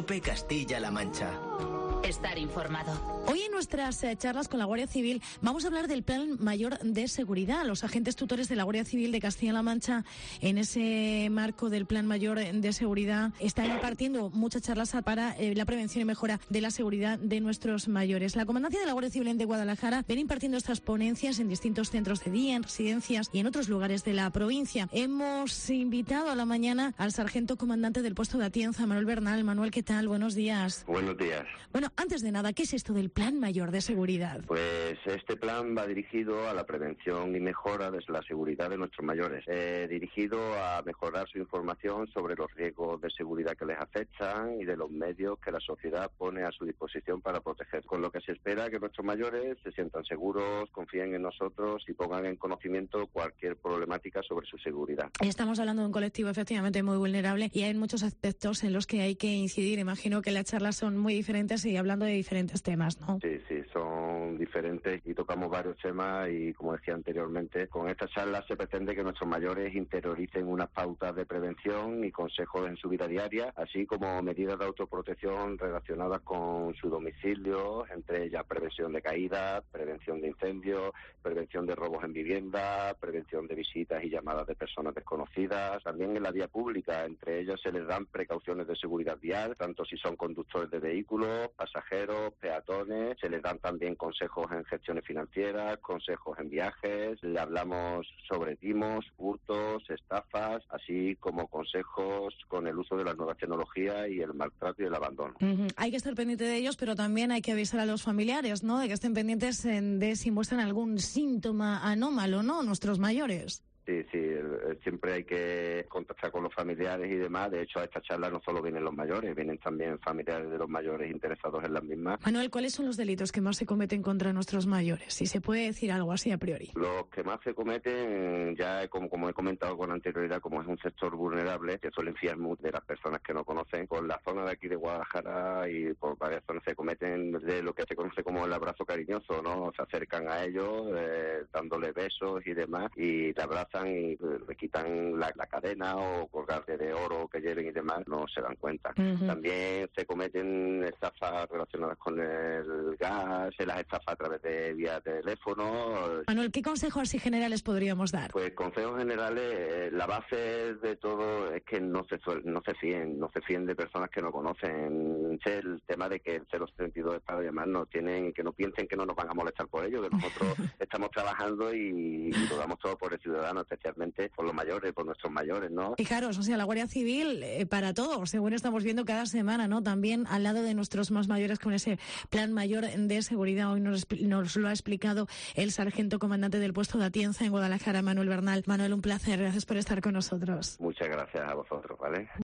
COPE Castilla-La Mancha. Estar informado. Hoy en nuestras charlas con la Guardia Civil vamos a hablar del Plan Mayor de Seguridad. Los agentes tutores de la Guardia Civil de Castilla-La Mancha, en ese marco del Plan Mayor de Seguridad, están impartiendo muchas charlas para la prevención y mejora de la seguridad de nuestros mayores. La Comandancia de la Guardia Civil de Guadalajara viene impartiendo estas ponencias en distintos centros de día, en residencias y en otros lugares de la provincia. Hemos invitado a la mañana al sargento comandante del puesto de Atienza, Manuel Bernal. Manuel, ¿qué tal? Buenos días. Buenos días. Bueno, antes de nada, ¿qué es esto del Plan Mayor de Seguridad? Pues este plan va dirigido a la prevención y mejora de la seguridad de nuestros mayores, dirigido a mejorar su información sobre los riesgos de seguridad que les afectan y de los medios que la sociedad pone a su disposición para proteger. Con lo que se espera que nuestros mayores se sientan seguros, confíen en nosotros y pongan en conocimiento cualquier problemática sobre su seguridad. Estamos hablando de un colectivo efectivamente muy vulnerable y hay muchos aspectos en los que hay que incidir. Imagino que las charlas son muy diferentes y hablando de diferentes temas, ¿no? Sí, son diferentes y tocamos varios temas y, como decía anteriormente, con estas charlas se pretende que nuestros mayores interioricen unas pautas de prevención y consejos en su vida diaria, así como medidas de autoprotección relacionadas con su domicilio, entre ellas prevención de caídas, prevención de incendios, prevención de robos en vivienda, prevención de visitas y llamadas de personas desconocidas. También en la vía pública, entre ellas se les dan precauciones de seguridad vial, tanto si son conductores de vehículos, pasajeros, peatones. Se les dan también consejos en gestiones financieras, consejos en viajes. Le hablamos sobre timos, hurtos, estafas, así como consejos con el uso de las nuevas tecnologías y el maltrato y el abandono. Hay que estar pendiente de ellos, pero también hay que avisar a los familiares, ¿no?, de que estén pendientes de si muestran algún síntoma anómalo, ¿no?, nuestros mayores. Sí, siempre hay que contactar con los familiares y demás. De hecho, a esta charla no solo vienen los mayores, vienen también familiares de los mayores interesados en las mismas. Manuel, ¿cuáles son los delitos que más se cometen contra nuestros mayores? Si se puede decir algo así a priori. Los que más se cometen, ya como he comentado con anterioridad, como es un sector vulnerable, que suelen fiar mucho de las personas que no conocen, por la zona de aquí de Guadalajara y por varias zonas se cometen de lo que se conoce como el abrazo cariñoso, ¿no? Se acercan a ellos, dándole besos y demás, y te abrazan y le quitan la cadena o colgarte de oro que lleven y demás, no se dan cuenta. También se cometen estafas relacionadas con el gas, se las estafa a través de vía teléfono. Manuel, ¿qué consejos así generales podríamos dar? Pues consejos generales, la base de todo es que no se fíen de personas que no conocen. El tema de que el 072 es para llamarnos, que no piensen que no nos van a molestar por ello, que nosotros estamos trabajando y lo damos todo por el ciudadano, especialmente por los mayores, por nuestros mayores, ¿no? Fijaros, o sea, la Guardia Civil para todos, según estamos viendo cada semana, ¿no? También al lado de nuestros más mayores con ese Plan Mayor de Seguridad. Hoy nos lo ha explicado el sargento comandante del puesto de Atienza en Guadalajara, Manuel Bernal. Manuel, un placer, gracias por estar con nosotros. Muchas gracias a vosotros, ¿vale?